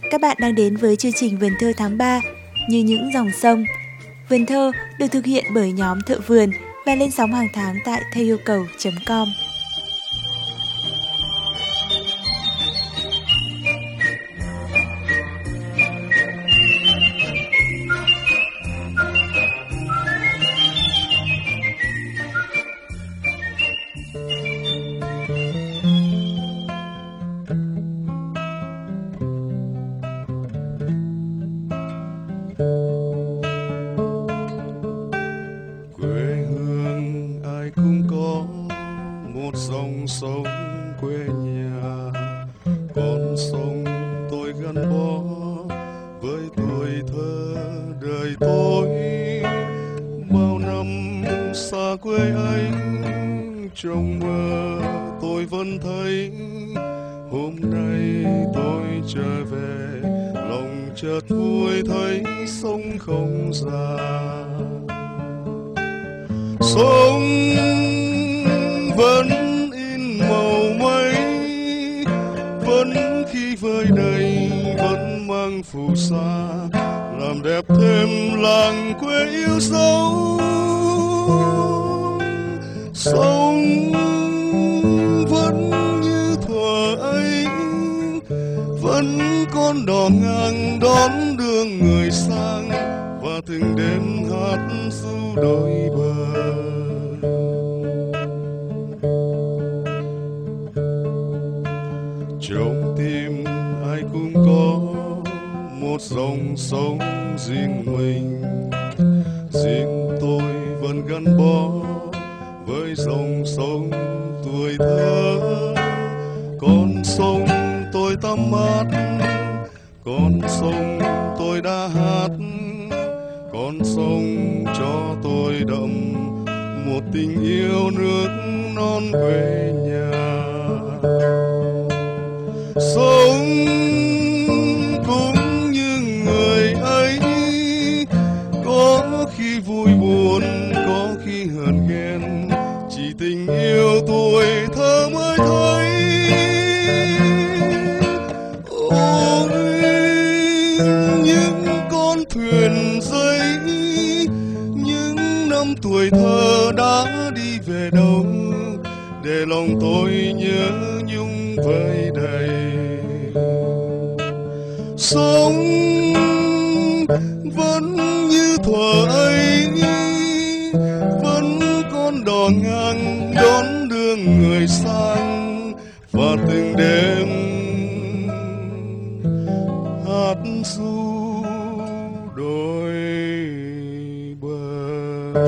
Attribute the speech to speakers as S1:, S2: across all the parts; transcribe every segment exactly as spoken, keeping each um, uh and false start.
S1: Các bạn đang đến với chương trình Vườn Thơ tháng ba, Như những dòng sông. Vườn Thơ được thực hiện bởi nhóm Thợ Vườn và lên sóng hàng tháng tại thơ yêu cầu chấm com.
S2: Dòng sông quê nhà, con sông tôi gắn bó với tuổi thơ đời tôi. Bao năm xa quê anh, trong mơ tôi vẫn thấy hôm nay tôi trở về, lòng chợt vui thấy sông không già. Sông vẫn màu mây, vẫn khi vơi đầy vẫn mang phù sa, làm đẹp thêm làng quê yêu dấu. Sông vẫn như thuở ấy, vẫn con đò ngang đón đưa người sang, và từng đêm hát ru đôi bờ. Trong tim ai cũng có một dòng sông riêng mình, riêng tôi vẫn gắn bó với dòng sông tuổi thơ. Con sông tôi tắm mát, con sông tôi đã hát, con sông cho tôi đậm một tình yêu nước non quê nhà. Sông cũng như người ấy, có khi vui buồn, có khi hờn ghen, chỉ tình yêu tuổi thơ mới thấy. Ôi những con thuyền giấy, những năm tuổi thơ đã đi về đâu, để lòng tôi nhớ nhung vơi đầy. Sông vẫn như thuở ấy, vẫn con đò ngang đón đưa người sang, và từng đêm hát ru đôi bờ.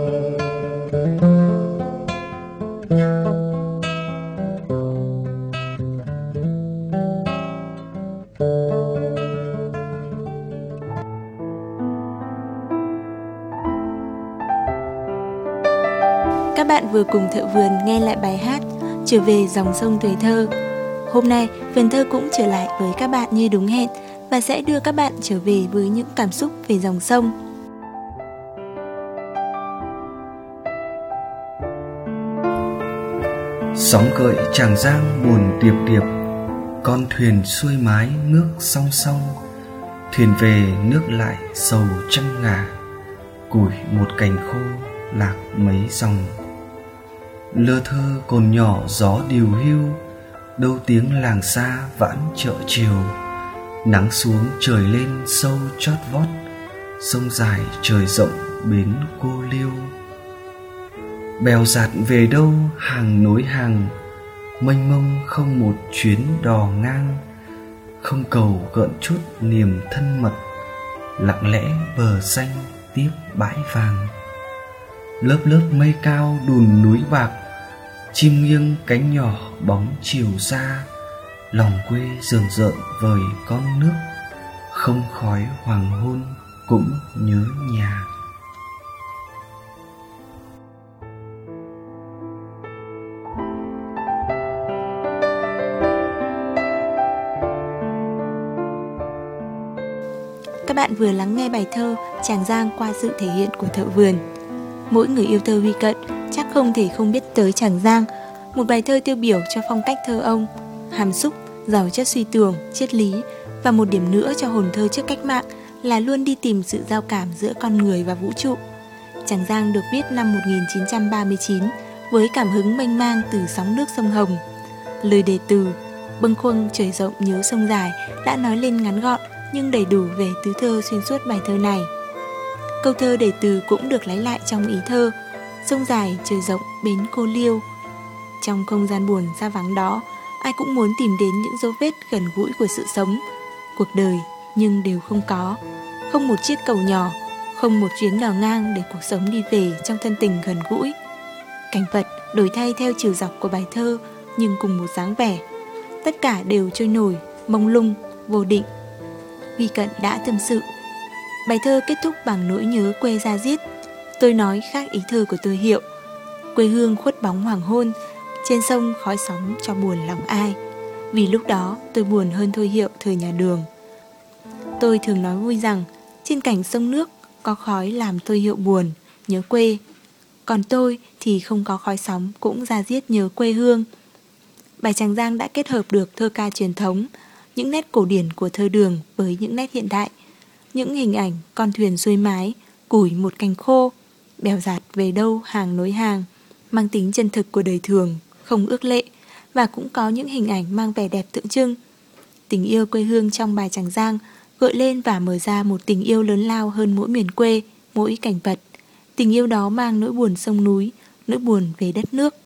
S1: Các bạn vừa cùng Thợ Vườn nghe lại bài hát Trở về dòng sông tuổi thơ. Hôm nay, Vườn Thơ cũng trở lại với các bạn như đúng hẹn và sẽ đưa các bạn trở về với những cảm xúc về dòng sông.
S3: Sóng gợi Tràng Giang buồn tiệp tiệp, con thuyền xuôi mái nước song song. Thuyền về nước lại sầu trăng ngả, củi một cành khô lạc mấy dòng. Lơ thơ cồn nhỏ gió điều hiu, đâu tiếng làng xa vãn chợ chiều. Nắng xuống trời lên sâu chót vót, sông dài trời rộng bến cô liêu. Bèo dạt về đâu hàng nối hàng, mênh mông không một chuyến đò ngang. Không cầu gợn chút niềm thân mật, lặng lẽ bờ xanh tiếp bãi vàng. Lớp lớp mây cao đùn núi bạc, chim nghiêng cánh nhỏ bóng chiều xa. Lòng quê rờn rợn vời con nước, không khói hoàng hôn cũng nhớ nhà.
S1: Các bạn vừa lắng nghe bài thơ Tràng Giang qua sự thể hiện của Thợ Vườn. Mỗi người yêu thơ Huy Cận chắc không thể không biết tới Tràng Giang, một bài thơ tiêu biểu cho phong cách thơ ông, hàm xúc, giàu chất suy tưởng, triết lý Và một điểm nữa cho hồn thơ trước cách mạng là luôn đi tìm sự giao cảm giữa con người và vũ trụ. Tràng Giang được viết năm một nghìn chín trăm ba mươi chín với cảm hứng mênh mang từ sóng nước sông Hồng. Lời đề từ bâng khuâng trời rộng nhớ sông dài đã nói lên ngắn gọn nhưng đầy đủ về tứ thơ xuyên suốt bài thơ này. Câu thơ đề từ cũng được lấy lại trong ý thơ sông dài trời rộng bến cô liêu. Trong không gian buồn xa vắng đó, ai cũng muốn tìm đến những dấu vết gần gũi của sự sống, cuộc đời, nhưng đều không có. Không một chiếc cầu nhỏ, không một chuyến đò ngang để cuộc sống đi về trong thân tình gần gũi. Cảnh vật đổi thay theo chiều dọc của bài thơ nhưng cùng một dáng vẻ. Tất cả đều trôi nổi, mông lung, vô định. Vi Cận đã tâm sự. Bài thơ kết thúc bằng nỗi nhớ quê ra diết. Tôi nói khác ý thơ của tôi Hiệu. Quê hương khuất bóng hoàng hôn, trên sông khói sóng cho buồn lòng ai. Vì lúc đó tôi buồn hơn Thôi Hiệu thời nhà Đường. Tôi thường nói vui rằng trên cảnh sông nước có khói làm Thôi Hiệu buồn, nhớ quê. Còn tôi thì không có khói sóng cũng ra diết nhớ quê hương. Bài Tràng Giang đã kết hợp được thơ ca truyền thống, những nét cổ điển của thơ Đường với những nét hiện đại. Những hình ảnh con thuyền xuôi mái, củi một cành khô, bèo dạt về đâu hàng nối hàng, mang tính chân thực của đời thường, không ước lệ, và cũng có những hình ảnh mang vẻ đẹp tượng trưng. Tình yêu quê hương trong bài Tràng Giang gợi lên và mở ra một tình yêu lớn lao hơn mỗi miền quê, mỗi cảnh vật. Tình yêu đó mang nỗi buồn sông núi, nỗi buồn về đất nước.